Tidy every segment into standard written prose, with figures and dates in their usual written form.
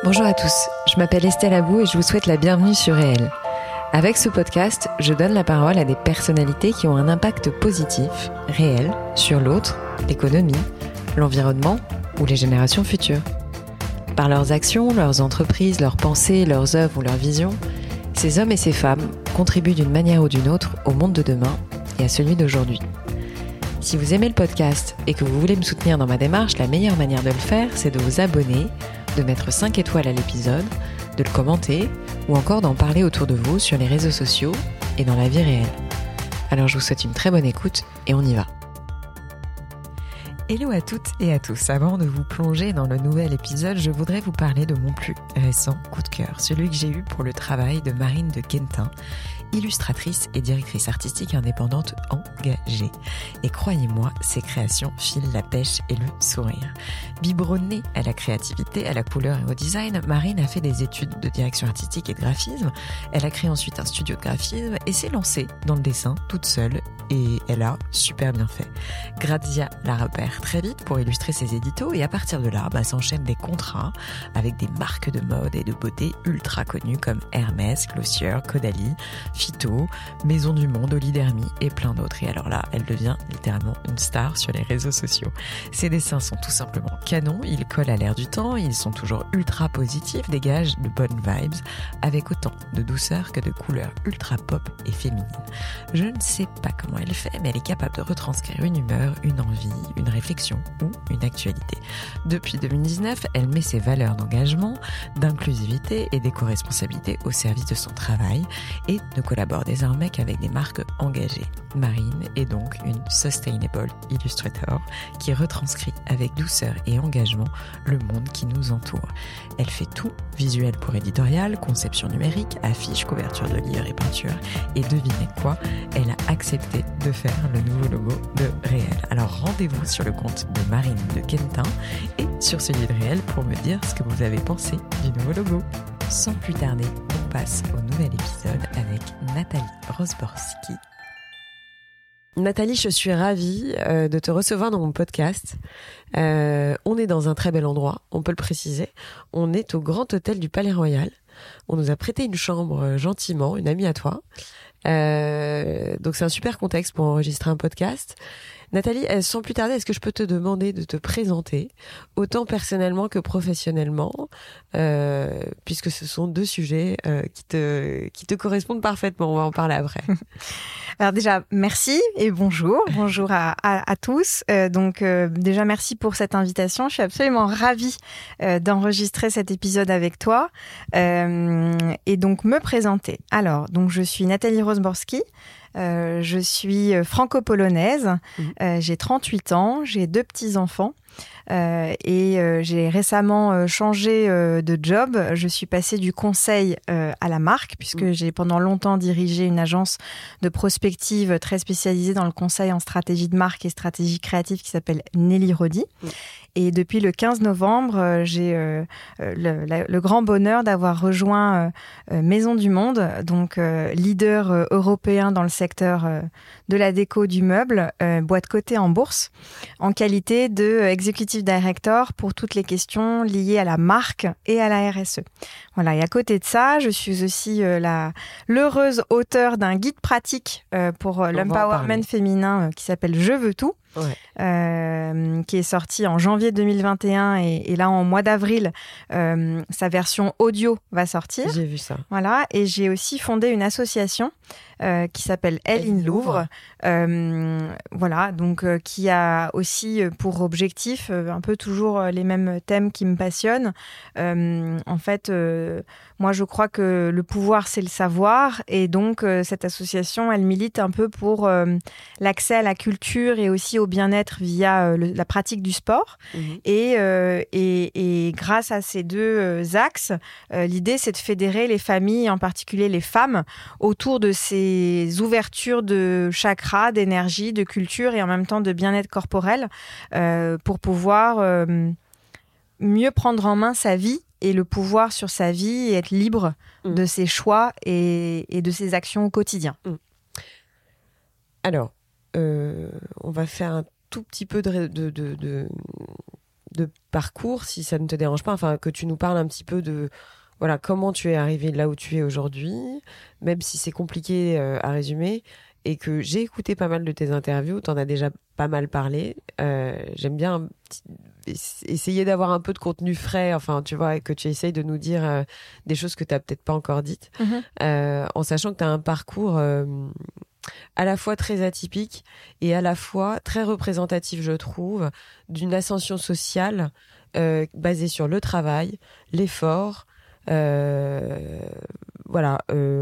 Bonjour à tous, je m'appelle Estelle Abou et je vous souhaite la bienvenue sur Réel. Avec ce podcast, je donne la parole à des personnalités qui ont un impact positif, réel, sur l'autre, l'économie, l'environnement ou les générations futures. Par leurs actions, leurs entreprises, leurs pensées, leurs œuvres ou leurs visions, ces hommes et ces femmes contribuent d'une manière ou d'une autre au monde de demain et à celui d'aujourd'hui. Si vous aimez le podcast et que vous voulez me soutenir dans ma démarche, la meilleure manière de le faire, c'est de vous abonner, de mettre 5 étoiles à l'épisode, de le commenter ou encore d'en parler autour de vous sur les réseaux sociaux et dans la vie réelle. Alors je vous souhaite une très bonne écoute et on y va. Hello à toutes et à tous. Avant de vous plonger dans le nouvel épisode, je voudrais vous parler de mon plus récent coup de cœur, celui que j'ai eu pour le travail de Marine de Quentin, illustratrice et directrice artistique indépendante engagée. Et croyez-moi, ses créations filent la pêche et le sourire. Biberonnée à la créativité, à la couleur et au design, Marine a fait des études de direction artistique et de graphisme. Elle a créé ensuite un studio de graphisme et s'est lancée dans le dessin toute seule. Et elle a super bien fait. Grazia la repère très vite pour illustrer ses éditos et à partir de là, s'enchaînent des contrats avec des marques de mode et de beauté ultra connues comme Hermès, Glossier, Caudalie, Phyto, Maison du Monde, Olidermy et plein d'autres. Et alors là, elle devient littéralement une star sur les réseaux sociaux. Ses dessins sont tout simplement canons, ils collent à l'air du temps, ils sont toujours ultra positifs, dégagent de bonnes vibes avec autant de douceur que de couleurs ultra pop et féminines. Je ne sais pas comment elle fait, mais elle est capable de retranscrire une humeur, une envie, une réflexion ou une actualité. Depuis 2019, elle met ses valeurs d'engagement, d'inclusivité et d'éco-responsabilité au service de son travail et ne collabore désormais qu'avec des marques engagées. Marine est donc une Sustainable Illustrator qui retranscrit avec douceur et engagement le monde qui nous entoure. Elle fait tout, visuel pour éditorial, conception numérique, affiches, couverture de livres et peinture. Et devinez quoi, elle a accepté de faire le nouveau logo de Réel. Alors rendez-vous sur le compte de Marine de Quentin et sur celui de Réel pour me dire ce que vous avez pensé du nouveau logo. Sans plus tarder, on passe au nouvel épisode avec Nathalie Rozborski. Nathalie, je suis ravie de te recevoir dans mon podcast. On est dans un très bel endroit, on peut le préciser. On est au Grand Hôtel du Palais Royal. On nous a prêté une chambre gentiment, une amie à toi. Donc c'est un super contexte pour enregistrer un podcast. Nathalie, sans plus tarder, est-ce que je peux te demander de te présenter, autant personnellement que professionnellement, puisque ce sont deux sujets qui te correspondent parfaitement. On va en parler après. Alors déjà, merci et bonjour. Bonjour à tous. Déjà, merci pour cette invitation. Je suis absolument ravie d'enregistrer cet épisode avec toi et donc me présenter. Alors, donc je suis Nathalie Rozborski. Je suis franco-polonaise, j'ai 38 ans, j'ai 2 petits-enfants et j'ai récemment changé de job. Je suis passée du conseil à la marque puisque j'ai pendant longtemps dirigé une agence de prospective très spécialisée dans le conseil en stratégie de marque et stratégie créative qui s'appelle Nelly Rodi. Et depuis le 15 novembre, j'ai le grand bonheur d'avoir rejoint Maison du Monde, donc leader européen dans le secteur de la déco du meuble, boîte cotée en bourse, en qualité de Executive Director pour toutes les questions liées à la marque et à la RSE. Voilà. Et à côté de ça, je suis aussi l'heureuse auteure d'un guide pratique pour l'empowerment féminin qui s'appelle Je veux tout. Ouais. Qui est sorti en janvier 2021 et là en mois d'avril sa version audio va sortir. J'ai vu ça. Voilà, et j'ai aussi fondé une association qui s'appelle Elle in Louvre. Voilà, donc qui a aussi pour objectif un peu toujours les mêmes thèmes qui me passionnent. En fait, moi je crois que le pouvoir c'est le savoir et donc cette association elle milite un peu pour l'accès à la culture et aussi au bien-être via la pratique du sport. Et grâce à ces deux axes, l'idée c'est de fédérer les familles, en particulier les femmes, autour de ces ouvertures de chakras, d'énergie, de culture et en même temps de bien-être corporel pour pouvoir mieux prendre en main sa vie et le pouvoir sur sa vie et être libre de ses choix et de ses actions au quotidien. Alors, on va faire un tout petit peu parcours, si ça ne te dérange pas, enfin que tu nous parles un petit peu de voilà comment tu es arrivé là où tu es aujourd'hui, même si c'est compliqué à résumer, et que j'ai écouté pas mal de tes interviews, t'en as déjà pas mal parlé. J'aime bien essayer d'avoir un peu de contenu frais, enfin tu vois, et que tu essayes de nous dire des choses que t'as peut-être pas encore dites, en sachant que t'as un parcours à la fois très atypique et à la fois très représentatif, je trouve, d'une ascension sociale basée sur le travail, l'effort, voilà,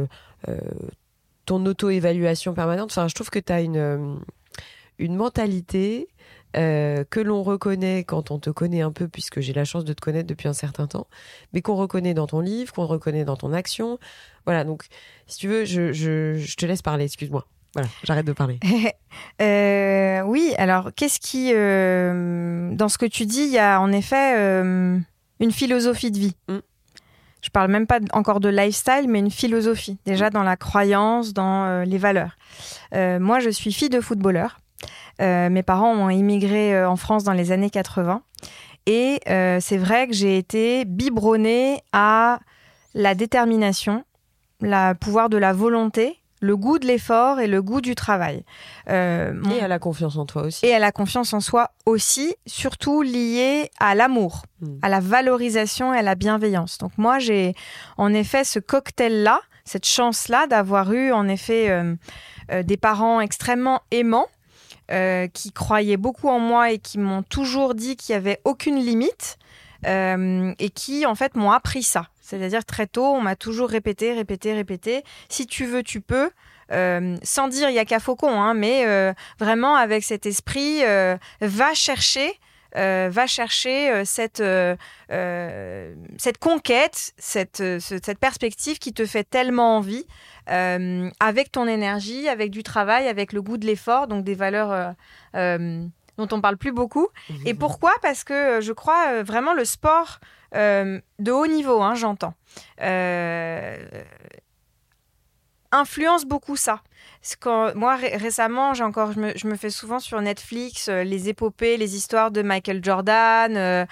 ton auto-évaluation permanente. Enfin, je trouve que tu as une mentalité que l'on reconnaît quand on te connaît un peu, puisque j'ai la chance de te connaître depuis un certain temps, mais qu'on reconnaît dans ton livre, qu'on reconnaît dans ton action. Voilà, donc si tu veux, je te laisse parler, excuse-moi. Voilà, j'arrête de parler. Oui, alors qu'est-ce qui... dans ce que tu dis, il y a en effet une philosophie de vie. Je parle même pas encore de lifestyle, mais une philosophie. Déjà dans la croyance, dans les valeurs. Moi, je suis fille de footballeur. Mes parents ont immigré en France dans les années 80. Et c'est vrai que j'ai été biberonnée à la détermination, le pouvoir de la volonté, le goût de l'effort et le goût du travail. Et à la confiance en toi aussi. Et à la confiance en soi aussi, surtout liée à l'amour, à la valorisation et à la bienveillance. Donc moi, j'ai en effet ce cocktail-là, cette chance-là d'avoir eu en effet des parents extrêmement aimants, qui croyaient beaucoup en moi et qui m'ont toujours dit qu'il n'y avait aucune limite et qui en fait m'ont appris ça. C'est-à-dire très tôt, on m'a toujours répété, si tu veux, tu peux. Sans dire il y a qu'à Faucon, hein, mais vraiment avec cet esprit, va chercher cette conquête, cette perspective qui te fait tellement envie, avec ton énergie, avec du travail, avec le goût de l'effort, donc des valeurs dont on parle plus beaucoup. Et pourquoi ? Parce que je crois vraiment le sport de haut niveau, hein, j'entends, influence beaucoup ça. Moi, récemment, je me fais souvent sur Netflix les épopées, les histoires de Michael Jordan,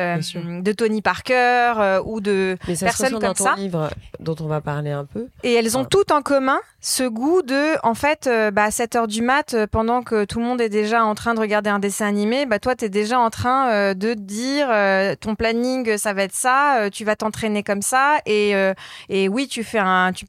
de Tony Parker ou de personnes comme ça. Dans ton livre dont on va parler un peu. Et elles ont toutes en commun ce goût de, en fait, à 7h du mat, pendant que tout le monde est déjà en train de regarder un dessin animé, toi, tu es déjà en train de te dire ton planning, ça va être ça, tu vas t'entraîner comme ça. Et oui, tu peux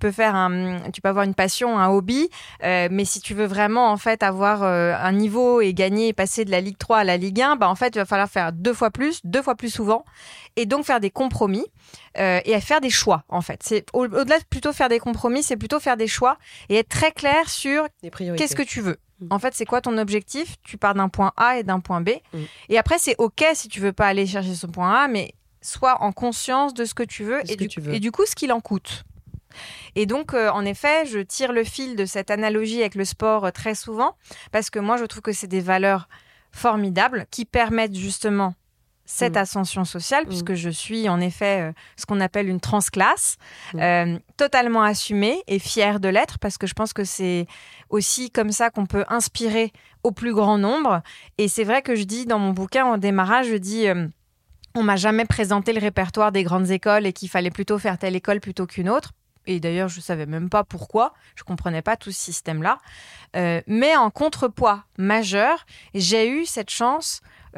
avoir une passion, un hobby. Mais si tu veux vraiment en fait avoir un niveau et gagner et passer de la Ligue 3 à la Ligue 1, en fait il va falloir faire deux fois plus souvent, et donc faire des compromis et faire des choix en fait. C'est au-delà de plutôt faire des compromis, c'est plutôt faire des choix et être très clair sur qu'est-ce que tu veux. En fait, c'est quoi ton objectif ? Tu pars d'un point A et d'un point B. Et après, c'est OK si tu veux pas aller chercher ce point A, mais sois en conscience de ce que tu veux et du coup, ce qu'il en coûte. Et donc, en effet, je tire le fil de cette analogie avec le sport très souvent, parce que moi, je trouve que c'est des valeurs formidables qui permettent justement cette ascension sociale, puisque je suis en effet ce qu'on appelle une transclasse, totalement assumée et fière de l'être, parce que je pense que c'est aussi comme ça qu'on peut inspirer au plus grand nombre. Et c'est vrai que je dis dans mon bouquin, en démarrage, je dis... on m'a jamais présenté le répertoire des grandes écoles et qu'il fallait plutôt faire telle école plutôt qu'une autre. Et d'ailleurs, je ne savais même pas pourquoi. Je ne comprenais pas tout ce système-là. Mais en contrepoids majeur, j'ai eu cette chance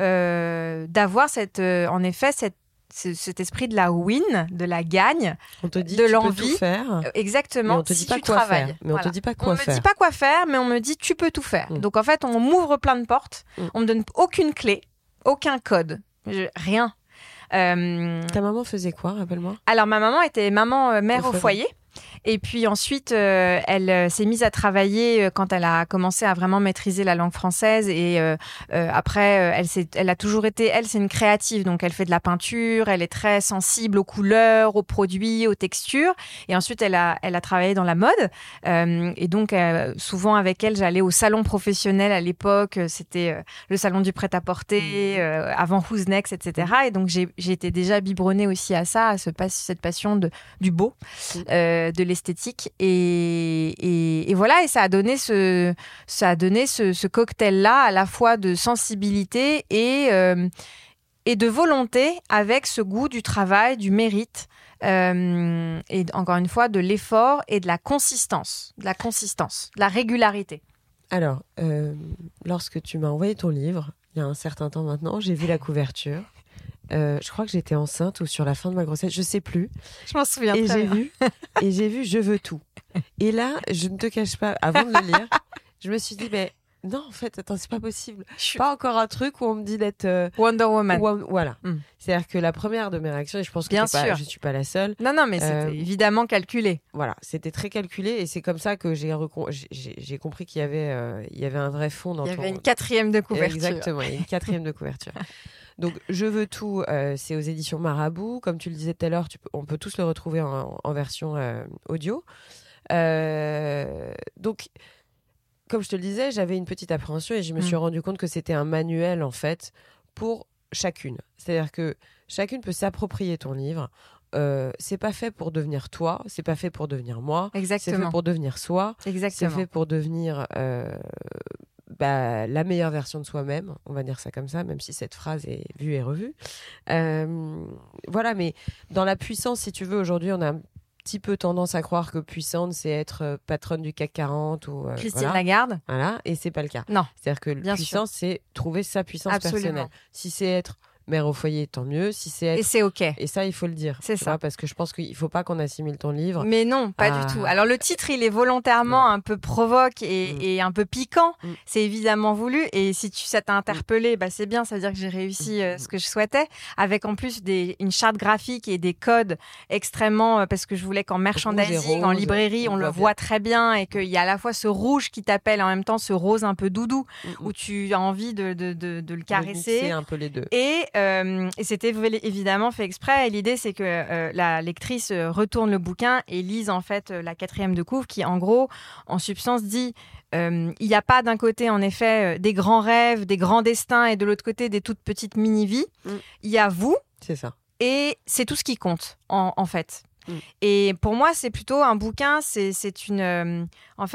d'avoir en effet cet esprit de la win, de la gagne, on te dit de tu l'envie. Peux tout faire, exactement. Mais on te dit pas quoi faire. Mais on te dit pas quoi faire. On me dit pas quoi faire, mais on me dit tu peux tout faire. Donc en fait, on m'ouvre plein de portes. On me donne aucune clé, aucun code, rien. Ta maman faisait quoi, rappelle-moi ? Alors ma maman était mère au foyer. Et puis ensuite, elle s'est mise à travailler quand elle a commencé à vraiment maîtriser la langue française. Et après, elle a toujours été... Elle, c'est une créative, donc elle fait de la peinture. Elle est très sensible aux couleurs, aux produits, aux textures. Et ensuite, elle a travaillé dans la mode. Et donc, souvent avec elle, j'allais au salon professionnel à l'époque. C'était le salon du prêt-à-porter, avant Who's Next, etc. Et donc, j'ai été déjà biberonnée aussi à ça, à cette passion du beau. De l'esthétique et voilà, et ça a donné ce cocktail là à la fois de sensibilité et et de volonté avec ce goût du travail, du mérite, et encore une fois, de l'effort et de la consistance, de la régularité. Alors, lorsque tu m'as envoyé ton livre, il y a un certain temps maintenant, j'ai vu la couverture. Je crois que j'étais enceinte ou sur la fin de ma grossesse, je sais plus. Je m'en souviens et très bien. Et j'ai vu Je veux tout. Et là, je ne te cache pas, avant de le lire, je me suis dit, mais non, en fait, attends, c'est pas possible. Pas encore un truc où on me dit d'être Wonder Woman. Voilà. C'est-à-dire que la première de mes réactions, et je pense que je suis pas la seule. Non, mais c'était évidemment calculé. Voilà, c'était très calculé, et c'est comme ça que j'ai compris qu'il y avait un vrai fond dans ton... Il y avait une 4e de couverture. Exactement, il y a une 4e de couverture. Donc, Je veux tout, c'est aux éditions Marabout. Comme tu le disais tout à l'heure, on peut tous le retrouver en version audio. Donc, comme je te le disais, j'avais une petite appréhension et je me suis rendu compte que c'était un manuel, en fait, pour chacune. C'est-à-dire que chacune peut s'approprier ton livre. C'est pas fait pour devenir toi, c'est pas fait pour devenir moi. Exactement. C'est fait pour devenir soi. Exactement. C'est fait pour devenir... la meilleure version de soi-même, on va dire ça comme ça, même si cette phrase est vue et revue. Voilà, mais dans la puissance, si tu veux, aujourd'hui, on a un petit peu tendance à croire que puissante, c'est être patronne du CAC 40 ou Christine Lagarde. Voilà, et c'est pas le cas. Non. C'est-à-dire que puissance, c'est trouver sa puissance personnelle. Si c'est être mère au foyer, tant mieux. Si c'est être... Et c'est OK. Et ça, il faut le dire. C'est ça. Vois, parce que je pense qu'il faut pas qu'on assimile ton livre. Mais non, pas du tout. Alors, le titre, il est volontairement un peu provoque et un peu piquant. C'est évidemment voulu. Et si ça t'a interpellé, c'est bien. Ça veut dire que j'ai réussi ce que je souhaitais. Avec en plus une charte graphique et des codes extrêmement... parce que je voulais qu'en merchandising, en librairie, on le voit très bien. Et qu'il y a à la fois ce rouge qui t'appelle et en même temps ce rose un peu doudou où tu as envie de le caresser. C'est un peu les deux. Et c'était évidemment fait exprès. Et l'idée, c'est que la lectrice retourne le bouquin et lise en fait la 4e de couve qui, en gros, en substance, dit il n'y a pas d'un côté, en effet, des grands rêves, des grands destins et de l'autre côté, des toutes petites mini-vies. Il y a vous. C'est ça. Et c'est tout ce qui compte, en fait. Et pour moi, c'est plutôt un bouquin, c'est une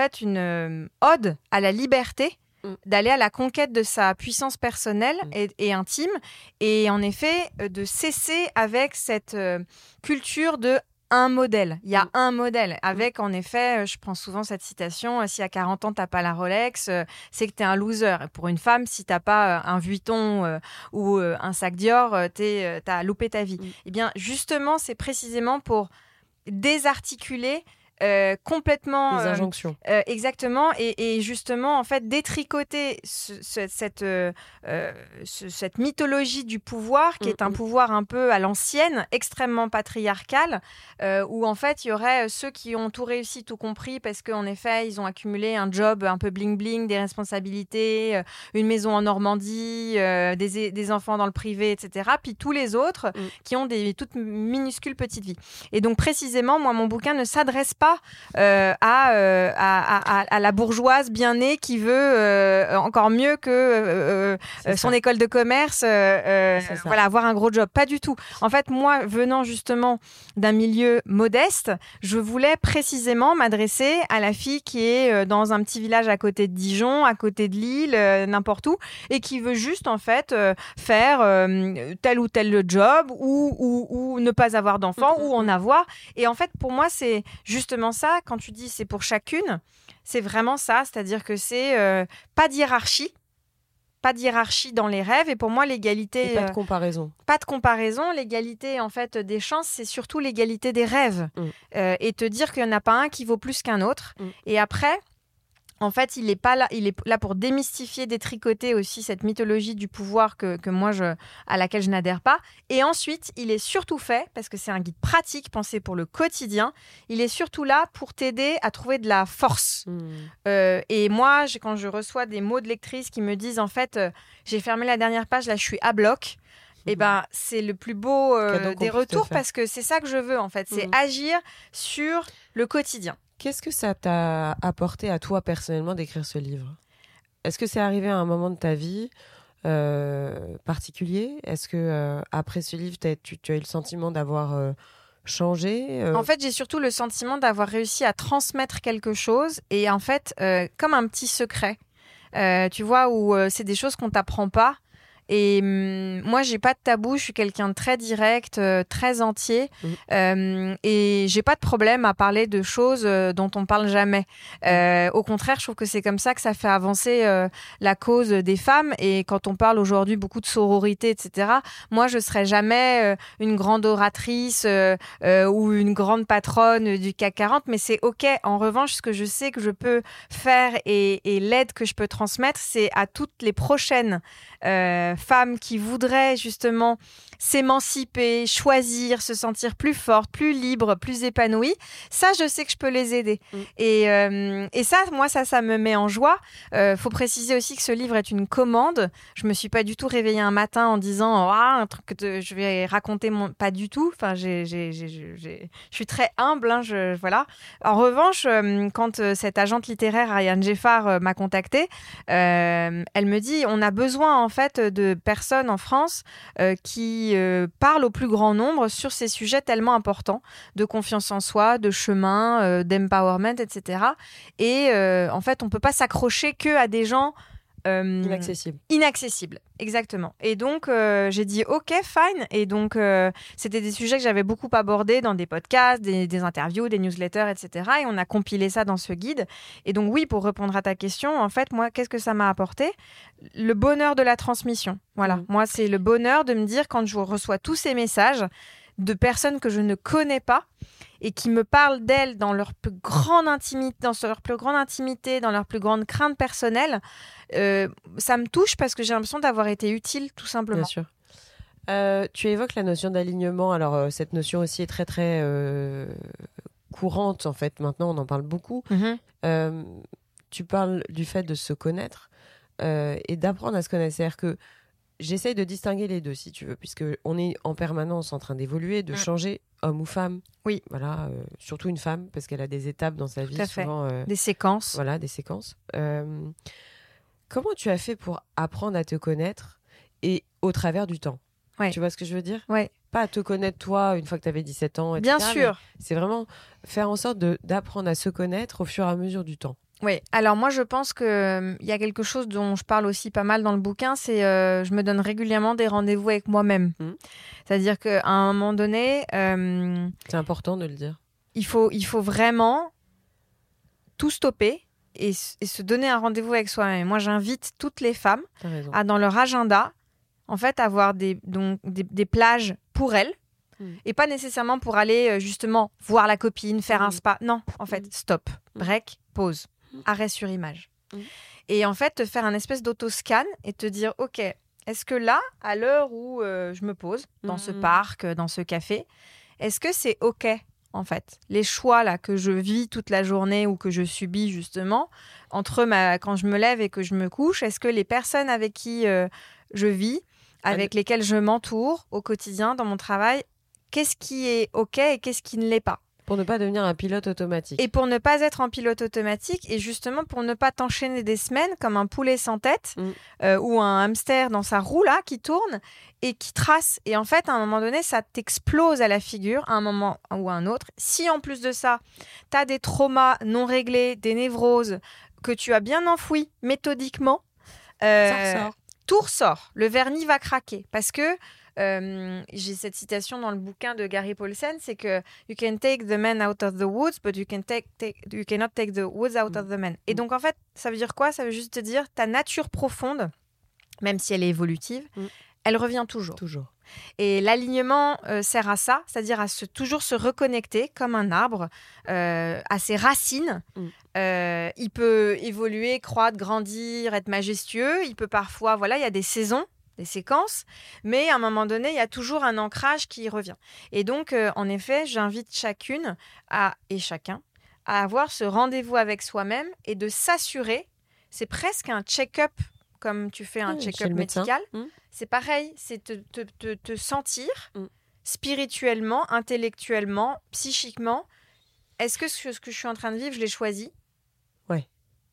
ode à la liberté d'aller à la conquête de sa puissance personnelle et intime, et en effet de cesser avec cette culture de un modèle. Il y a un modèle avec, en effet, je prends souvent cette citation, si à 40 ans t'as pas la Rolex, c'est que t'es un loser. Et pour une femme, si t'as pas un Vuitton ou un sac Dior, t'as loupé ta vie. Eh bien justement, c'est précisément pour désarticuler complètement les injonctions exactement, et justement en fait détricoter cette mythologie du pouvoir qui est un pouvoir un peu à l'ancienne, extrêmement patriarcal, où en fait il y aurait ceux qui ont tout réussi, tout compris parce qu'en effet ils ont accumulé un job un peu bling bling, des responsabilités, une maison en Normandie, des enfants dans le privé, etc. Puis tous les autres qui ont des toutes minuscules petites vies. Et donc précisément, moi mon bouquin ne s'adresse pas à la bourgeoise bien née qui veut encore mieux que son école de commerce, avoir un gros job. Pas du tout. En fait, moi, venant justement d'un milieu modeste, je voulais précisément m'adresser à la fille qui est dans un petit village à côté de Dijon, à côté de Lille, n'importe où, et qui veut juste en fait faire tel ou tel job ou ne pas avoir d'enfants ou en avoir. Et en fait, pour moi, c'est justement ça, quand tu dis c'est pour chacune, c'est vraiment ça, c'est-à-dire que c'est pas de hiérarchie dans les rêves, et pour moi l'égalité... Et pas de comparaison. Pas de comparaison, l'égalité en fait des chances, c'est surtout l'égalité des rêves, et te dire qu'il n'y en a pas un qui vaut plus qu'un autre, et après... En fait, il est là pour démystifier, détricoter aussi cette mythologie du pouvoir que moi à laquelle je n'adhère pas. Et ensuite, il est surtout fait, parce que c'est un guide pratique pensé pour le quotidien, il est surtout là pour t'aider à trouver de la force. Et moi, quand je reçois des mots de lectrices qui me disent en fait, j'ai fermé la dernière page, là je suis à bloc. Et c'est le plus beau des retours, parce que c'est ça que je veux en fait, c'est agir sur le quotidien. Qu'est-ce que ça t'a apporté à toi personnellement d'écrire ce livre ? Est-ce que c'est arrivé à un moment de ta vie particulier ? Est-ce que après ce livre, tu as eu le sentiment d'avoir changé ? En fait, j'ai surtout le sentiment d'avoir réussi à transmettre quelque chose, et en fait, comme un petit secret, tu vois, où c'est des choses qu'on t'apprend pas. Et moi, j'ai pas de tabou. Je suis quelqu'un de très direct, très entier. Et j'ai pas de problème à parler de choses dont on parle jamais. Au contraire, je trouve que c'est comme ça que ça fait avancer la cause des femmes. Et quand on parle aujourd'hui beaucoup de sororité, etc., moi, je serai jamais une grande oratrice ou une grande patronne du CAC 40, mais c'est OK. En revanche, ce que je sais que je peux faire et l'aide que je peux transmettre, c'est à toutes les prochaines femmes qui voudraient justement s'émanciper, choisir, se sentir plus forte, plus libre, plus épanouie. Ça, je sais que je peux les aider. Et ça, moi, ça me met en joie. Faut préciser aussi que ce livre est une commande. Je me suis pas du tout réveillée un matin en disant un truc que je vais raconter pas du tout. Enfin, je suis très humble. Voilà. En revanche, quand cette agente littéraire Ariane Geffard m'a contactée, elle me dit on a besoin en fait de personnes en France qui parlent au plus grand nombre sur ces sujets tellement importants de confiance en soi, de chemin, d'empowerment, etc. Et en fait, on peut pas s'accrocher que à des gens inaccessibles, exactement. Et donc, j'ai dit OK, fine. Et donc, c'était des sujets que j'avais beaucoup abordés dans des podcasts, des interviews, des newsletters, etc. Et on a compilé ça dans ce guide. Et donc, oui, pour répondre à ta question, en fait, moi, qu'est-ce que ça m'a apporté ? Le bonheur de la transmission. Voilà. Moi, c'est le bonheur de me dire quand je reçois tous ces messages de personnes que je ne connais pas et qui me parlent d'elles dans leur plus grande intimité, dans leur plus grande crainte personnelle, ça me touche parce que j'ai l'impression d'avoir été utile, tout simplement. Bien sûr. Tu évoques la notion d'alignement. Alors, cette notion aussi est très, très courante, en fait. Maintenant, on en parle beaucoup. Tu parles du fait de se connaître et d'apprendre à se connaître. C'est-à-dire que j'essaye de distinguer les deux, si tu veux, puisqu'on est en permanence en train d'évoluer, de changer, homme ou femme. Oui. Voilà, surtout une femme, parce qu'elle a des étapes dans sa vie. Tout à fait. Souvent, des séquences. Voilà, des séquences. Comment tu as fait pour apprendre à te connaître et au travers du temps ? Ouais. Tu vois ce que je veux dire ? Ouais. Pas à te connaître toi une fois que tu avais 17 ans, etc. Bien sûr. C'est vraiment faire en sorte d'apprendre à se connaître au fur et à mesure du temps. Oui, alors moi je pense qu'il y a quelque chose dont je parle aussi pas mal dans le bouquin, c'est je me donne régulièrement des rendez-vous avec moi-même. C'est-à-dire qu'à un moment donné... c'est important de le dire. Il faut vraiment tout stopper et se donner un rendez-vous avec soi-même. Moi j'invite toutes les femmes à dans leur agenda, en fait, avoir des plages pour elles. Et pas nécessairement pour aller justement voir la copine, faire un spa. Non, en fait, stop, break, pause. Arrêt sur image. Et en fait, te faire un espèce d'autoscan et te dire, OK, est-ce que là, à l'heure où je me pose, dans ce parc, dans ce café, est-ce que c'est OK, en fait, les choix là que je vis toute la journée ou que je subis justement, entre quand je me lève et que je me couche, est-ce que les personnes avec qui je vis, avec lesquelles je m'entoure au quotidien, dans mon travail, qu'est-ce qui est OK et qu'est-ce qui ne l'est pas ? Pour ne pas devenir un pilote automatique. Et pour ne pas être en pilote automatique et justement pour ne pas t'enchaîner des semaines comme un poulet sans tête ou un hamster dans sa roue là qui tourne et qui trace. Et en fait, à un moment donné, ça t'explose à la figure à un moment ou à un autre. Si en plus de ça, tu as des traumas non réglés, des névroses que tu as bien enfouis méthodiquement, ça ressort. Tout ressort. Le vernis va craquer parce que j'ai cette citation dans le bouquin de Gary Paulsen, c'est que you can take the man out of the woods, but you cannot take the woods out of the man. Et donc en fait, ça veut dire quoi ? Ça veut juste te dire ta nature profonde, même si elle est évolutive, elle revient toujours. Et l'alignement sert à ça, c'est-à-dire à toujours se reconnecter comme un arbre à ses racines. Il peut évoluer, croître, grandir, être majestueux. Il peut parfois, il y a des saisons, des séquences, mais à un moment donné, il y a toujours un ancrage qui revient. Et donc, en effet, j'invite chacune et chacun à avoir ce rendez-vous avec soi-même et de s'assurer, c'est presque un check-up, comme tu fais un check-up médical, c'est pareil, c'est te sentir spirituellement, intellectuellement, psychiquement, est-ce que ce que je suis en train de vivre, je l'ai choisi ? Ouais.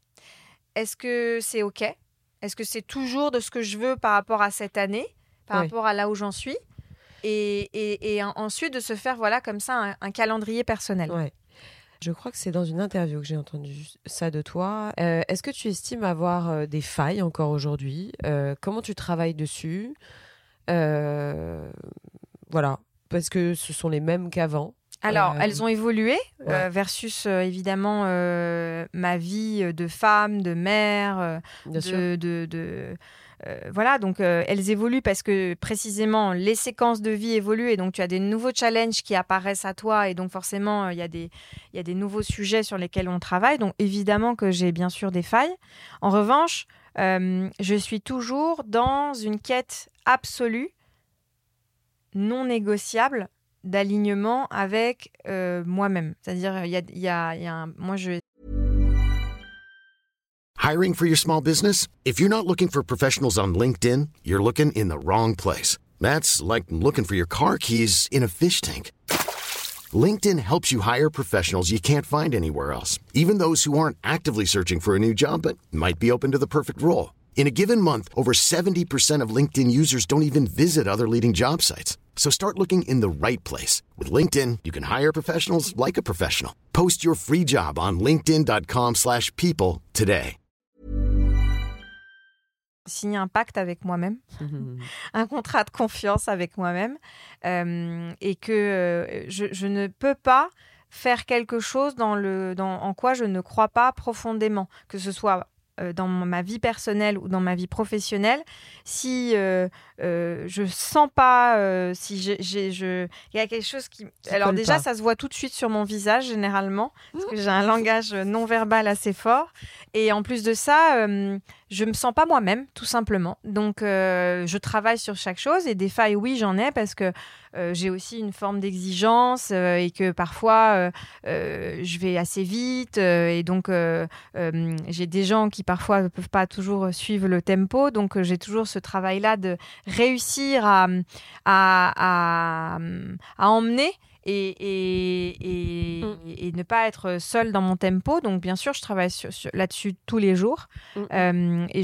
Est-ce que c'est OK ? Est-ce que c'est toujours de ce que je veux par rapport à cette année, par rapport à là où j'en suis ? Et ensuite, de se faire, comme ça, un calendrier personnel. Ouais. Je crois que c'est dans une interview que j'ai entendu ça de toi. Est-ce que tu estimes avoir des failles encore aujourd'hui ? Comment tu travailles dessus ? Voilà, parce que ce sont les mêmes qu'avant. Alors, elles ont évolué versus évidemment ma vie de femme, de mère, voilà, donc elles évoluent parce que précisément les séquences de vie évoluent et donc tu as des nouveaux challenges qui apparaissent à toi et donc forcément il y a des nouveaux sujets sur lesquels on travaille. Donc évidemment que j'ai bien sûr des failles. En revanche, je suis toujours dans une quête absolue, non négociable, d'alignement avec moi-même. C'est-à-dire, Hiring for your small business? If you're not looking for professionals on LinkedIn, you're looking in the wrong place. That's like looking for your car keys in a fish tank. LinkedIn helps you hire professionals you can't find anywhere else, even those who aren't actively searching for a new job but might be open to the perfect role. In a given month, over 70% of LinkedIn users don't even visit other leading job sites. So start looking in the right place. With LinkedIn, you can hire professionals like a professional. Post your free job on linkedin.com/people today. Signer un pacte avec moi-même, un contrat de confiance avec moi-même, et que je ne peux pas faire quelque chose en quoi je ne crois pas profondément, que ce soit dans ma vie personnelle ou dans ma vie professionnelle, si je sens pas, si il y a quelque chose qui... Alors déjà, ça se voit tout de suite sur mon visage, généralement, parce que j'ai un langage non-verbal assez fort. Et en plus de ça, je me sens pas moi-même, tout simplement. Donc, je travaille sur chaque chose. Et des failles, oui, j'en ai, parce que j'ai aussi une forme d'exigence et que parfois, je vais assez vite. Et donc, j'ai des gens qui parfois ne peuvent pas toujours suivre le tempo. Donc, j'ai toujours ce travail-là de réussir à emmener et ne pas être seule dans mon tempo. Donc, bien sûr, je travaille là-dessus tous les jours. Et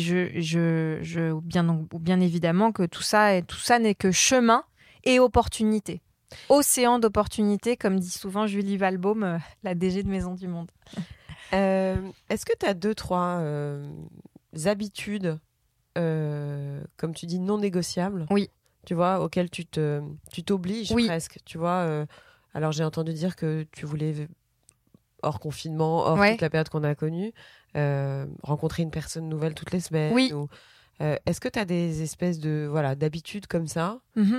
bien évidemment que tout ça n'est que chemin et opportunité. Océan d'opportunités, comme dit souvent Julie Valbaum, la DG de Maison du Monde. Est-ce que tu as 2-3 habitudes, comme tu dis, non négociables ? Oui. Tu vois, auxquelles tu t'obliges presque. Tu vois, alors j'ai entendu dire que tu voulais, hors confinement, hors toute la période qu'on a connue, rencontrer une personne nouvelle toutes les semaines. Oui. Est-ce que tu as des espèces d'habitudes comme ça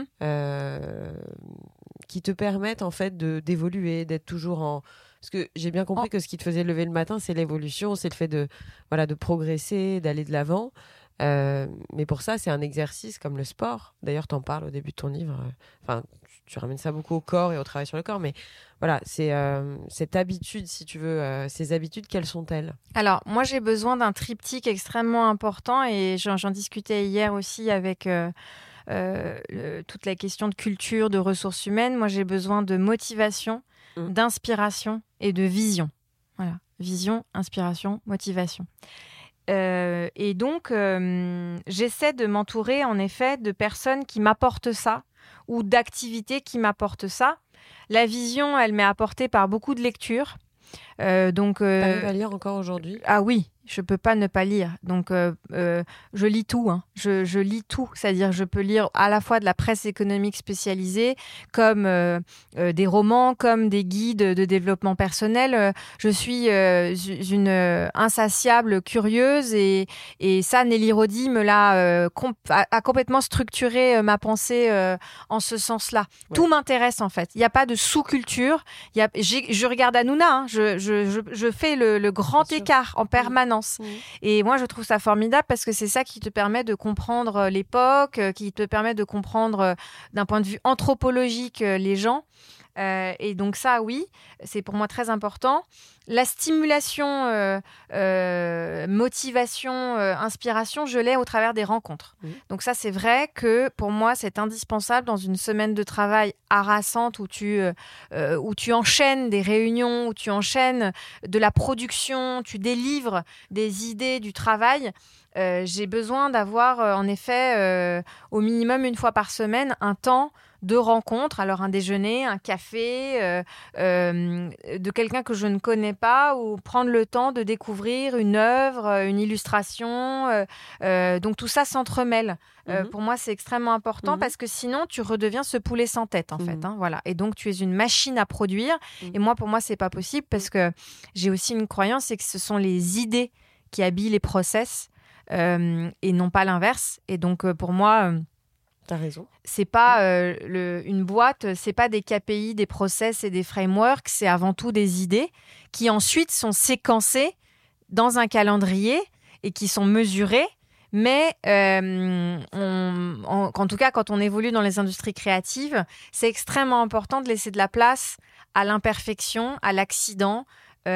qui te permettent en fait d'évoluer, d'être toujours en... Parce que j'ai bien compris que ce qui te faisait lever le matin, c'est l'évolution, c'est le fait de progresser, d'aller de l'avant. Mais pour ça, c'est un exercice comme le sport. D'ailleurs, tu en parles au début de ton livre. Tu ramènes ça beaucoup au corps et au travail sur le corps. Mais voilà, c'est cette habitude, si tu veux, ces habitudes, quelles sont-elles ? Alors, moi, j'ai besoin d'un triptyque extrêmement important et j'en discutais hier aussi avec toute la question de culture, de ressources humaines. Moi, j'ai besoin de motivation, d'inspiration et de vision. Voilà, vision, inspiration, motivation. Et donc, j'essaie de m'entourer en effet de personnes qui m'apportent ça ou d'activités qui m'apportent ça. La vision, elle m'est apportée par beaucoup de lectures. T'arrives à lire encore aujourd'hui ? Ah oui, je peux pas ne pas lire. Donc, je lis tout. Je lis tout. C'est-à-dire, je peux lire à la fois de la presse économique spécialisée, comme des romans, comme des guides de développement personnel. Je suis une insatiable curieuse et ça, Nelly Rodi a complètement structuré ma pensée en ce sens-là. Ouais. Tout m'intéresse, en fait. Il n'y a pas de sous-culture. Je regarde Hanouna. Je fais le grand écart en permanence. Et moi, je trouve ça formidable parce que c'est ça qui te permet de comprendre l'époque, qui te permet de comprendre d'un point de vue anthropologique les gens. Et donc ça, oui, c'est pour moi très important. La stimulation, motivation, inspiration, je l'ai au travers des rencontres. Donc ça, c'est vrai que pour moi, c'est indispensable dans une semaine de travail harassante où tu enchaînes des réunions, où tu enchaînes de la production, tu délivres des idées, du travail. J'ai besoin d'avoir, en effet, au minimum une fois par semaine, un temps de rencontres, alors un déjeuner, un café, de quelqu'un que je ne connais pas, ou prendre le temps de découvrir une œuvre, une illustration. Donc tout ça s'entremêle. Pour moi, c'est extrêmement important parce que sinon, tu redeviens ce poulet sans tête, en fait. Hein, voilà. Et donc, tu es une machine à produire. Et moi, pour moi, c'est pas possible parce que j'ai aussi une croyance, c'est que ce sont les idées qui habillent les process et non pas l'inverse. Et donc, pour moi... T'as raison. C'est pas une boîte, c'est pas des KPI, des process et des frameworks, c'est avant tout des idées qui ensuite sont séquencées dans un calendrier et qui sont mesurées. Mais en tout cas, quand on évolue dans les industries créatives, c'est extrêmement important de laisser de la place à l'imperfection, à l'accident,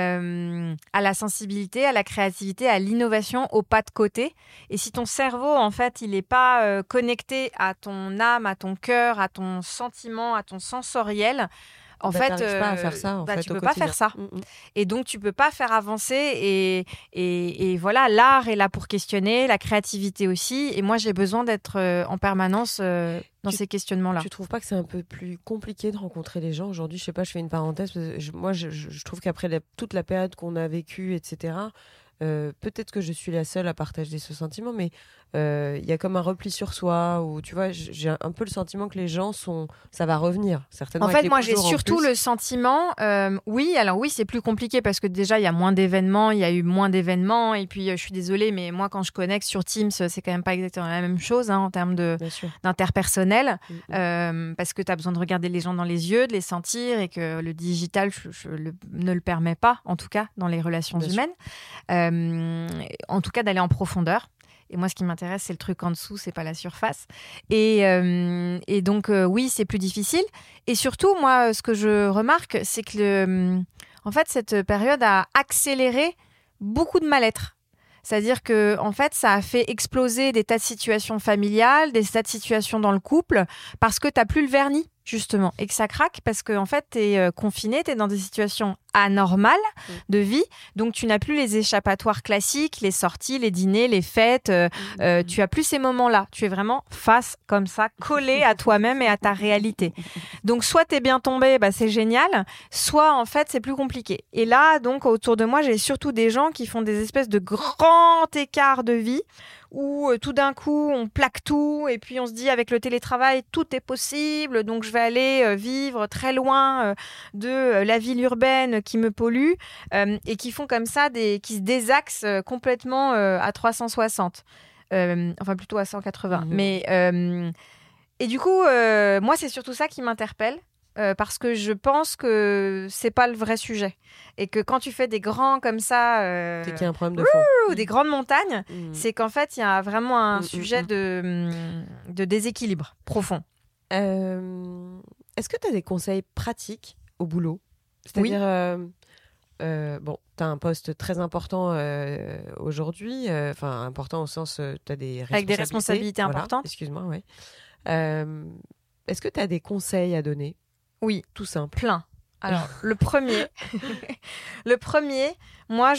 à la sensibilité, à la créativité, à l'innovation, au pas de côté. Et si ton cerveau, en fait, il n'est pas connecté à ton âme, à ton cœur, à ton sentiment, à ton sensoriel, en fait, t'arrives pas à faire ça, tu peux pas faire ça. Et donc, tu peux pas faire avancer. Et voilà, l'art est là pour questionner, la créativité aussi. Et moi, j'ai besoin d'être en permanence dans ces questionnements-là. Tu trouves pas que c'est un peu plus compliqué de rencontrer les gens aujourd'hui? Je sais pas, je fais une parenthèse. Moi, je trouve qu'après toute la période qu'on a vécue, etc., peut-être que je suis la seule à partager ce sentiment, mais il y a comme un repli sur soi, où tu vois, j'ai un peu le sentiment que les gens ça va revenir certainement. En fait, moi j'ai surtout le sentiment, oui, c'est plus compliqué parce que déjà il y a moins d'événements, il y a eu moins d'événements, et puis je suis désolée, mais moi quand je connecte sur Teams, c'est quand même pas exactement la même chose en termes d'interpersonnel, parce que tu as besoin de regarder les gens dans les yeux, de les sentir, et que le digital ne le permet pas, en tout cas dans les relations humaines. En tout cas d'aller en profondeur. Et moi, ce qui m'intéresse, c'est le truc en dessous, c'est pas la surface. Et donc, oui, c'est plus difficile. Et surtout, moi, ce que je remarque, c'est que en fait, cette période a accéléré beaucoup de mal-être. C'est-à-dire que, en fait, ça a fait exploser des tas de situations familiales, des tas de situations dans le couple, parce que t'as plus le vernis, justement, et que ça craque parce que, en fait, t'es confiné, t'es dans des situations anormales de vie, donc tu n'as plus les échappatoires classiques, les sorties, les dîners, les fêtes, tu as plus ces moments-là. Tu es vraiment face, comme ça, collé à toi-même et à ta réalité. Donc, soit t'es bien tombé, c'est génial, soit, en fait, c'est plus compliqué. Et là, donc, autour de moi, j'ai surtout des gens qui font des espèces de grands écarts de vie, où tout d'un coup, on plaque tout, et puis on se dit, avec le télétravail, tout est possible, donc je vais aller vivre très loin de la ville urbaine qui me pollue, et qui font comme ça, qui se désaxent complètement à 360. Enfin, plutôt à 180. Mais, et du coup, moi, c'est surtout ça qui m'interpelle. Parce que je pense que c'est pas le vrai sujet, et que quand tu fais des grands comme ça, c'est qu'il y a un problème de fond, des grandes montagnes, c'est qu'en fait il y a vraiment un sujet de déséquilibre profond. Est-ce que tu as des conseils pratiques au boulot? C'est-à-dire, bon, tu as un poste très important aujourd'hui, enfin important au sens, tu as des responsabilités. Avec des responsabilités importantes. Excuse-moi, ouais. Est-ce que tu as des conseils à donner? Oui, tout simple. Plein. Alors, le premier, moi,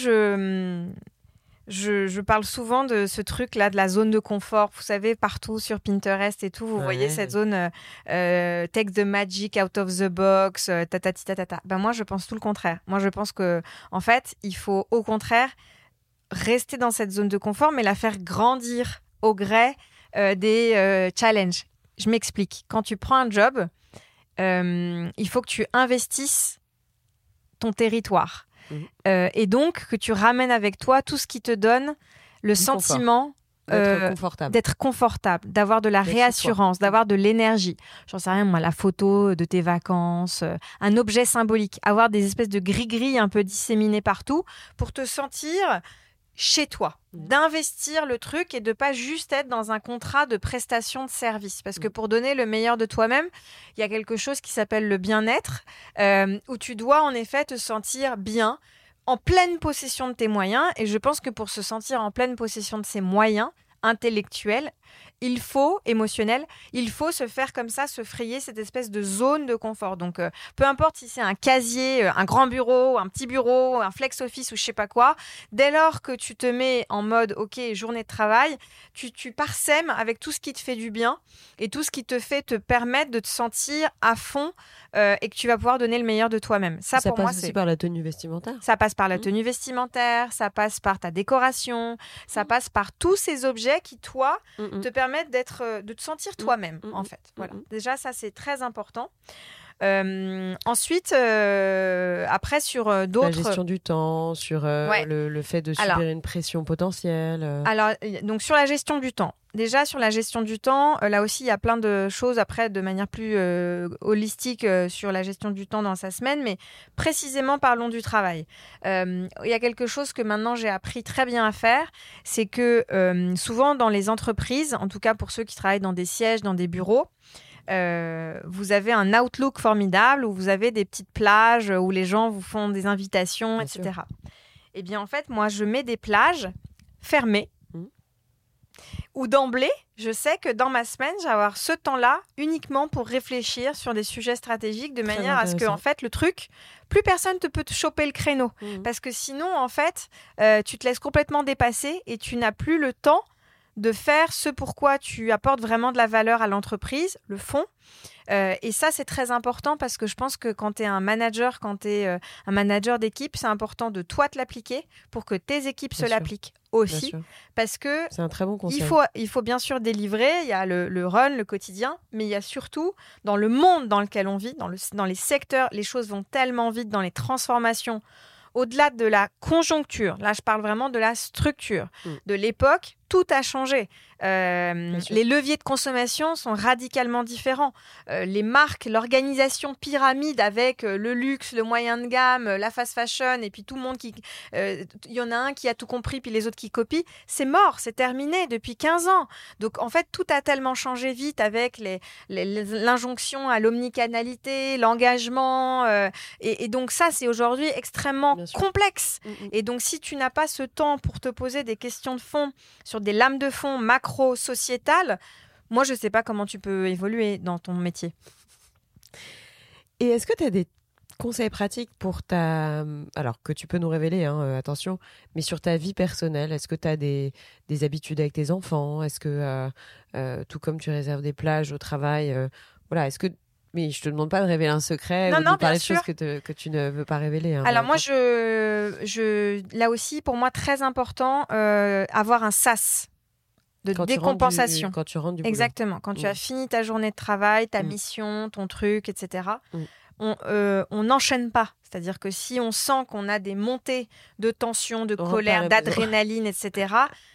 je parle souvent de ce truc-là, de la zone de confort. Vous savez, partout sur Pinterest et tout, vous voyez cette zone take the magic out of the box, tatati tatata. Moi, je pense tout le contraire. Moi, je pense que, en fait, il faut au contraire rester dans cette zone de confort, mais la faire grandir au gré des challenges. Je m'explique. Quand tu prends un job, il faut que tu investisses ton territoire. Et donc que tu ramènes avec toi tout ce qui te donne le sentiment d'être confortable, d'avoir de la réassurance, d'avoir de l'énergie. J'en sais rien, moi, la photo de tes vacances, un objet symbolique, avoir des espèces de gris-gris un peu disséminés partout pour te sentir chez toi, d'investir le truc et de pas juste être dans un contrat de prestation de service. Parce que pour donner le meilleur de toi-même, il y a quelque chose qui s'appelle le bien-être, où tu dois en effet te sentir bien, en pleine possession de tes moyens. Et je pense que pour se sentir en pleine possession de ses moyens intellectuels, il faut se faire comme ça, se frayer cette espèce de zone de confort. Donc, peu importe si c'est un casier, un grand bureau, un petit bureau, un flex office ou je sais pas quoi, dès lors que tu te mets en mode, OK, journée de travail, tu parsèmes avec tout ce qui te fait du bien et tout ce qui te fait te permettre de te sentir à fond et que tu vas pouvoir donner le meilleur de toi-même. Ça pour passe moi, aussi par la tenue vestimentaire. Ça passe par la tenue vestimentaire, ça passe par ta décoration, ça passe par tous ces objets qui, toi, te permettent de te sentir toi-même, en fait. Voilà. Déjà, ça, c'est très important. Ensuite, après, sur d'autres... La gestion du temps, sur le fait de subir une pression potentielle. Alors, donc, sur la gestion du temps. Déjà, sur la gestion du temps, là aussi, il y a plein de choses après, de manière plus holistique sur la gestion du temps dans sa semaine. Mais précisément, parlons du travail. Il y a quelque chose que maintenant, j'ai appris très bien à faire. C'est que souvent, dans les entreprises, en tout cas pour ceux qui travaillent dans des sièges, dans des bureaux, vous avez un Outlook formidable où vous avez des petites plages où les gens vous font des invitations, Bien etc. sûr. Eh bien, en fait, moi, je mets des plages fermées où d'emblée, je sais que dans ma semaine, je vais avoir ce temps-là uniquement pour réfléchir sur des sujets stratégiques de manière à ce que, en fait, le truc, plus personne ne peut te choper le créneau. Parce que sinon, en fait, tu te laisses complètement dépasser et tu n'as plus le temps de faire ce pourquoi tu apportes vraiment de la valeur à l'entreprise, le fond. Et ça, c'est très important parce que je pense que quand tu es un manager, quand tu es un manager d'équipe, c'est important de toi te l'appliquer pour que tes équipes se l'appliquent aussi. Parce que c'est un très bon conseil. Il faut bien sûr délivrer, il y a le run, le quotidien, mais il y a surtout, dans le monde dans lequel on vit, dans les secteurs, les choses vont tellement vite, dans les transformations, au-delà de la conjoncture, là je parle vraiment de la structure, de l'époque, tout a changé. Les leviers de consommation sont radicalement différents. Les marques, l'organisation pyramide avec le luxe, le moyen de gamme, la fast fashion, et puis tout le monde qui... Il y en a un qui a tout compris, puis les autres qui copient. C'est mort, c'est terminé depuis 15 ans. Donc en fait, tout a tellement changé vite avec l'injonction à l'omnicanalité, l'engagement. Et donc ça, c'est aujourd'hui extrêmement complexe. Et donc si tu n'as pas ce temps pour te poser des questions de fond sur des lames de fond macro-sociétales, moi, je ne sais pas comment tu peux évoluer dans ton métier. Et est-ce que tu as des conseils pratiques pour alors que tu peux nous révéler, attention, mais sur ta vie personnelle, est-ce que tu as des habitudes avec tes enfants? Est-ce que, tout comme tu réserves des plages au travail, est-ce que... Mais je te demande pas de révéler un secret ou de parler de choses que tu ne veux pas révéler. Alors moi, là aussi, pour moi, très important, avoir un sas de décompensation. Quand tu rentres du boulot. Exactement. Quand tu as fini ta journée de travail, ta mission, ton truc, etc., on n'enchaîne pas. C'est-à-dire que si on sent qu'on a des montées de tension, de colère, d'adrénaline, etc.,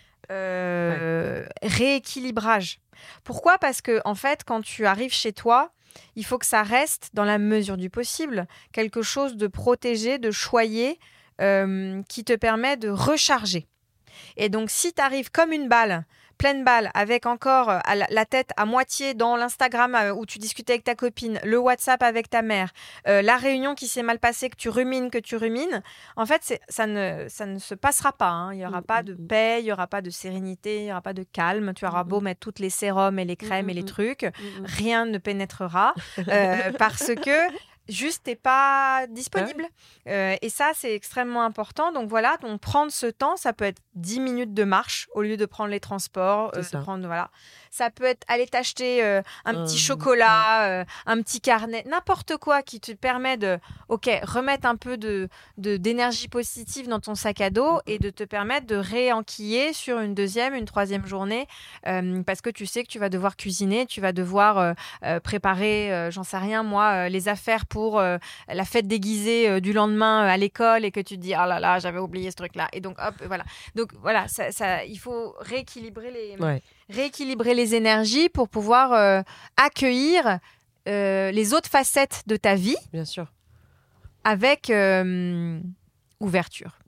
rééquilibrage. Pourquoi ? Parce que, en fait, quand tu arrives chez toi, il faut que ça reste, dans la mesure du possible, quelque chose de protégé, de choyé, qui te permet de recharger. Et donc, si tu arrives comme une balle, pleine balle, avec encore la tête à moitié dans l'Instagram où tu discutais avec ta copine, le WhatsApp avec ta mère, la réunion qui s'est mal passée, que tu rumines, en fait, ça ne se passera pas. Il n'y aura pas de paix, il n'y aura pas de sérénité, il n'y aura pas de calme. Tu auras beau mettre toutes les sérums et les crèmes et les trucs, rien ne pénétrera parce que... juste, t'es pas disponible. Et ça, c'est extrêmement important. Donc voilà, prendre ce temps, ça peut être 10 minutes de marche au lieu de prendre les transports. Ça peut être aller t'acheter un petit chocolat, un petit carnet, n'importe quoi qui te permet de remettre un peu d'énergie positive dans ton sac à dos et de te permettre de réenquiller sur une deuxième, une troisième journée parce que tu sais que tu vas devoir cuisiner, tu vas devoir préparer, j'en sais rien moi, les affaires pour la fête déguisée du lendemain à l'école et que tu te dis « Ah là là, j'avais oublié ce truc-là ». Et donc, hop, voilà. Donc, voilà, il faut rééquilibrer les énergies pour pouvoir accueillir les autres facettes de ta vie. Bien sûr. Avec ouverture.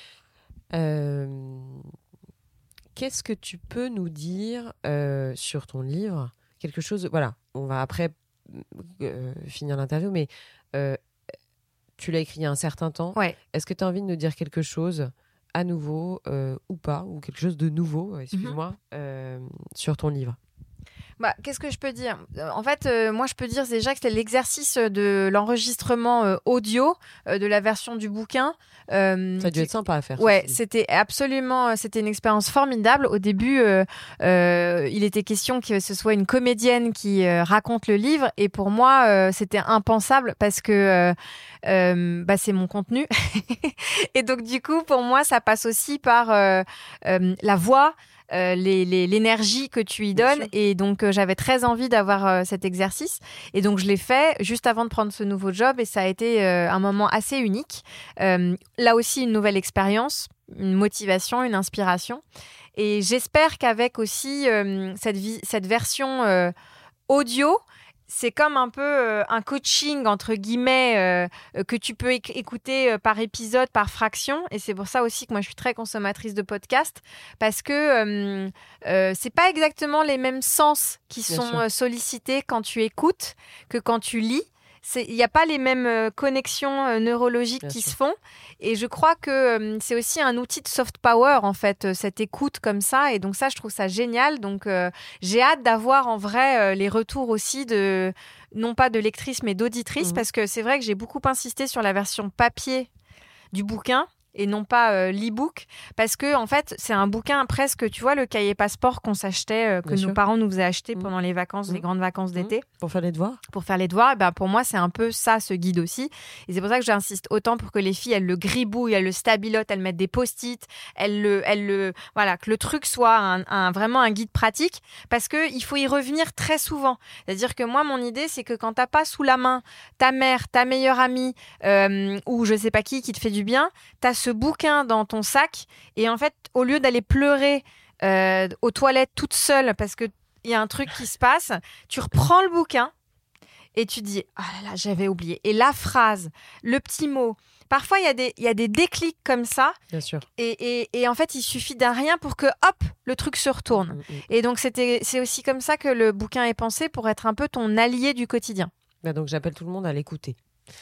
Qu'est-ce que tu peux nous dire sur ton livre ? Quelque chose... Voilà, on va après... finir l'interview, mais tu l'as écrit il y a un certain temps. Ouais. Est-ce que tu as envie de nous dire quelque chose à nouveau ou pas, ou quelque chose de nouveau, excuse-moi, sur ton livre? Qu'est-ce que je peux dire ? En fait, moi, je peux dire déjà que c'était l'exercice de l'enregistrement audio de la version du bouquin. Ça a dû être sympa à faire. Ouais, c'était une expérience formidable. Au début, il était question que ce soit une comédienne qui raconte le livre. Et pour moi, c'était impensable parce que c'est mon contenu. Et donc, du coup, pour moi, ça passe aussi par la voix, l'énergie que tu y donnes. Et donc j'avais très envie d'avoir cet exercice et donc je l'ai fait juste avant de prendre ce nouveau job et ça a été un moment assez unique, là aussi une nouvelle expérience, une motivation, une inspiration et j'espère qu'avec aussi cette version audio, c'est comme un peu un coaching, entre guillemets, que tu peux écouter par épisode, par fraction. Et c'est pour ça aussi que moi, je suis très consommatrice de podcasts. Parce que c'est pas exactement les mêmes sens qui sont sollicités quand tu écoutes que quand tu lis. Il n'y a pas les mêmes connexions neurologiques qui se font. Et je crois que c'est aussi un outil de soft power, en fait, cette écoute comme ça. Et donc ça, je trouve ça génial. Donc j'ai hâte d'avoir en vrai les retours aussi non pas de lectrices, mais d'auditrices. Parce que c'est vrai que j'ai beaucoup insisté sur la version papier du bouquin et non pas l'e-book, parce que en fait c'est un bouquin presque, tu vois, le cahier passeport qu'on s'achetait, que nos parents nous faisaient acheter pendant les vacances, les grandes vacances d'été. Pour faire les devoirs. Et ben pour moi c'est un peu ça, ce guide aussi. Et c'est pour ça que j'insiste autant pour que les filles elles le gribouillent, elles le stabilotent, elles mettent des post-it, voilà, que le truc soit vraiment un guide pratique, parce que il faut y revenir très souvent. C'est-à-dire que moi mon idée c'est que quand t'as pas sous la main ta mère, ta meilleure amie ou je sais pas qui te fait du bien, t'as ce bouquin dans ton sac et en fait au lieu d'aller pleurer aux toilettes toute seule parce que il y a un truc qui se passe, tu reprends le bouquin et tu dis ah là là, j'avais oublié, et la phrase, le petit mot, parfois il y a des déclics comme ça. Bien sûr. Et en fait il suffit d'un rien pour que hop le truc se retourne. Et donc c'est aussi comme ça que le bouquin est pensé, pour être un peu ton allié du quotidien. Donc j'appelle tout le monde à l'écouter.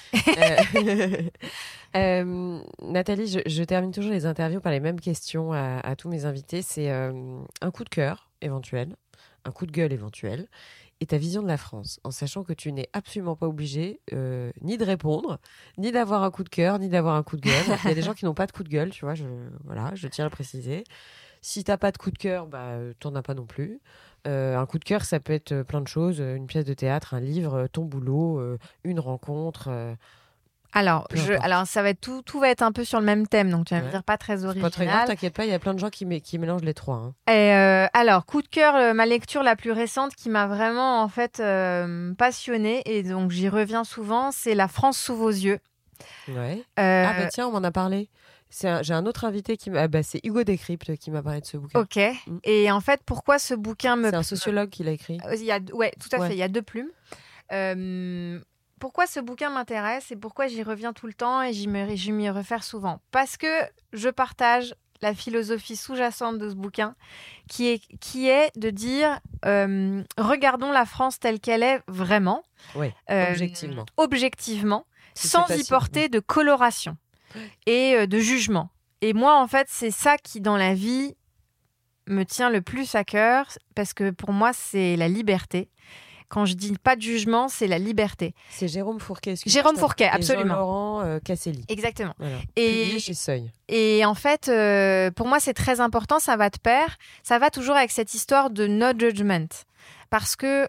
Nathalie, je termine toujours les interviews par les mêmes questions à tous mes invités. C'est un coup de cœur éventuel, un coup de gueule éventuel, et ta vision de la France, en sachant que tu n'es absolument pas obligé ni de répondre, ni d'avoir un coup de cœur, ni d'avoir un coup de gueule. Il y a des gens qui n'ont pas de coup de gueule, tu vois, je tiens à le préciser. Si t'as pas de coup de cœur, t'en as pas non plus. Un coup de cœur, ça peut être plein de choses, une pièce de théâtre, un livre, ton boulot, une rencontre. Alors ça va être tout va être un peu sur le même thème, donc tu vas me dire pas très original. Pas très grave, t'inquiète pas, il y a plein de gens qui mélangent les trois. Hein. Et alors, coup de cœur, ma lecture la plus récente qui m'a vraiment en fait passionnée, et donc j'y reviens souvent, c'est La France sous vos yeux. Ouais. Tiens, on m'en a parlé. J'ai un autre invité c'est Hugo Décrypte qui m'a parlé de ce bouquin. Ok. Et en fait, pourquoi ce bouquin C'est un sociologue qui l'a écrit. Tout à fait. Il y a 2 plumes. Pourquoi ce bouquin m'intéresse et pourquoi j'y reviens tout le temps et je m'y réfère souvent ? Parce que je partage la philosophie sous-jacente de ce bouquin, qui est de dire regardons la France telle qu'elle est vraiment. Oui, objectivement, sans y porter de coloration et de jugement. Et moi, en fait, c'est ça qui, dans la vie, me tient le plus à cœur, parce que pour moi, c'est la liberté. Quand je dis pas de jugement, c'est la liberté. C'est Jérôme Fourquet. Jérôme Fourquet, absolument. Jean-Laurent Casselli. Exactement. Voilà. Publié chez Seuil. Et en fait, pour moi, c'est très important, ça va de pair. Ça va toujours avec cette histoire de no judgment. Parce que...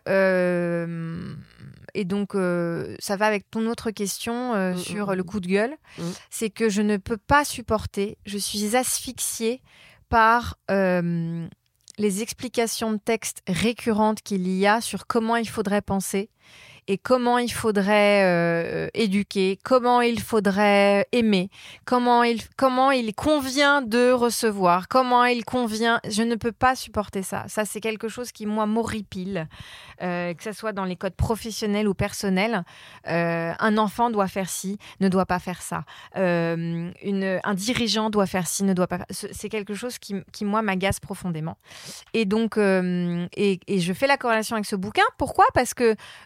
et donc, ça va avec ton autre question sur le coup de gueule. C'est que je ne peux pas supporter, je suis asphyxiée par les explications de texte récurrentes qu'il y a sur comment il faudrait penser et comment il faudrait éduquer, comment il faudrait aimer, comment il convient de recevoir, comment il convient... Je ne peux pas supporter ça. Ça, c'est quelque chose qui, moi, m'horripile, que ce soit dans les codes professionnels ou personnels. Un enfant doit faire ci, ne doit pas faire ça. Un dirigeant doit faire ci, ne doit pas faire... C'est quelque chose qui moi, m'agace profondément. Et donc, et je fais la corrélation avec ce bouquin. Pourquoi ? Parce que, encore une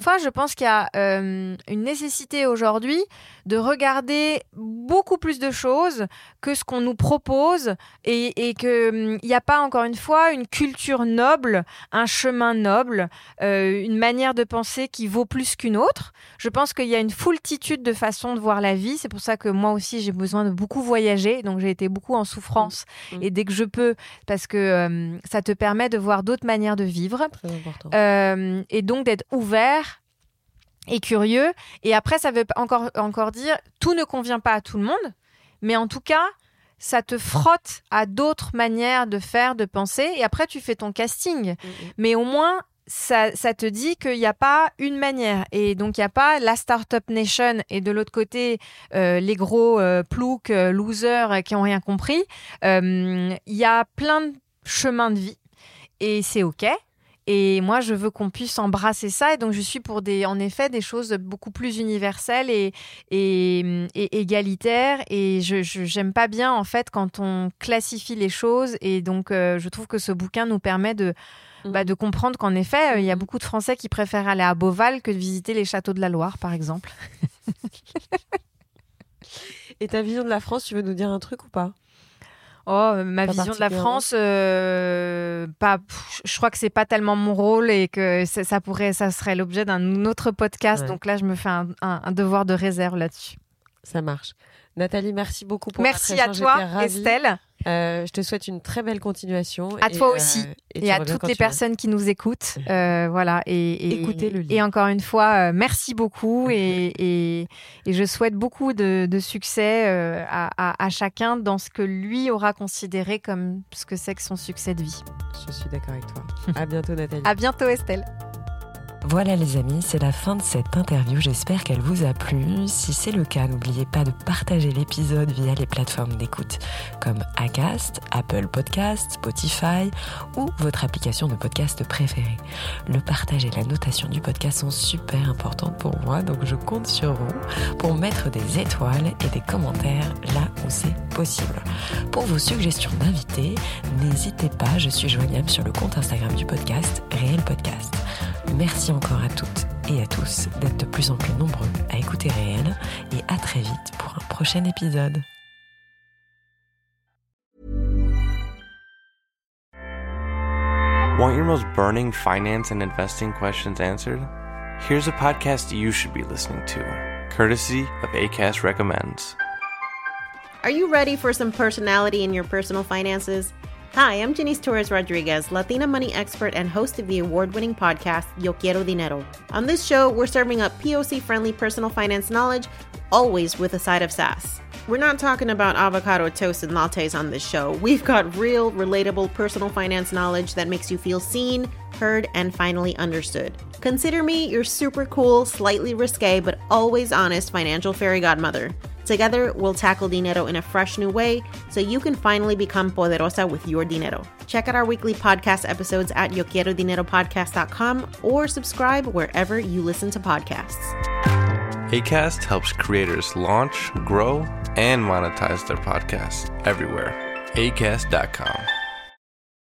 fois, je pense qu'il y a une nécessité aujourd'hui de regarder beaucoup plus de choses que ce qu'on nous propose et qu'il n'y a pas, encore une fois, une culture noble, un chemin noble, une manière de penser qui vaut plus qu'une autre. Je pense qu'il y a une foultitude de façons de voir la vie. C'est pour ça que moi aussi, j'ai besoin de beaucoup voyager. Donc, j'ai été beaucoup en souffrance et dès que je peux, parce que ça te permet de voir d'autres manières de vivre. Très important. Et donc, d'être ouvert et curieux. Et après, ça veut encore dire tout ne convient pas à tout le monde, mais en tout cas, ça te frotte à d'autres manières de faire, de penser. Et après, tu fais ton casting. Mais au moins, ça te dit qu'il n'y a pas une manière. Et donc, il n'y a pas la Startup Nation et de l'autre côté, les gros ploucs, losers qui n'ont rien compris. Il y a plein de chemins de vie et c'est OK. Et moi, je veux qu'on puisse embrasser ça. Et donc, je suis pour en effet des choses beaucoup plus universelles et égalitaires. Et j'aime pas bien, en fait, quand on classifie les choses. Et donc, je trouve que ce bouquin nous permet de comprendre qu'en effet, il y a beaucoup de Français qui préfèrent aller à Beauval que de visiter les châteaux de la Loire, par exemple. Et ta vision de la France, tu veux nous dire un truc ou pas ? Ma vision de la France, je crois que c'est pas tellement mon rôle et que ça serait l'objet d'un autre podcast. Ouais. Donc là, je me fais un devoir de réserve là-dessus. Ça marche. Nathalie, merci beaucoup pour merci à toi, Estelle. Je te souhaite une très belle continuation. À toi aussi. Et à toutes les personnes qui nous écoutent. Voilà. Écoutez le livre. Et encore une fois, merci beaucoup. Et je souhaite beaucoup de succès à chacun dans ce que lui aura considéré comme ce que c'est que son succès de vie. Je suis d'accord avec toi. À bientôt, Nathalie. À bientôt, Estelle. Voilà les amis, c'est la fin de cette interview, j'espère qu'elle vous a plu. Si c'est le cas, n'oubliez pas de partager l'épisode via les plateformes d'écoute comme Acast, Apple Podcasts, Spotify ou votre application de podcast préférée. Le partage et la notation du podcast sont super importantes pour moi, donc je compte sur vous pour mettre des étoiles et des commentaires là où c'est possible. Pour vos suggestions d'invités, n'hésitez pas, je suis joignable sur le compte Instagram du podcast, Réel Podcast. Merci encore à toutes et à tous d'être de plus en plus nombreux à écouter Réel et à très vite pour un prochain épisode. Want your most burning finance and investing questions answered? Here's a podcast you should be listening to, courtesy of Acast Recommends. Are you ready for some personality in your personal finances? Hi, I'm Janice Torres-Rodriguez, Latina money expert and host of the award-winning podcast, Yo Quiero Dinero. On this show, we're serving up POC-friendly personal finance knowledge, always with a side of sass. We're not talking about avocado toast and lattes on this show. We've got real, relatable personal finance knowledge that makes you feel seen, heard, and finally understood. Consider me your super cool, slightly risque, but always honest financial fairy godmother. Together, we'll tackle dinero in a fresh new way so you can finally become poderosa with your dinero. Check out our weekly podcast episodes at yoquierodineropodcast.com or subscribe wherever you listen to podcasts. Acast helps creators launch, grow, and monetize their podcasts everywhere. Acast.com.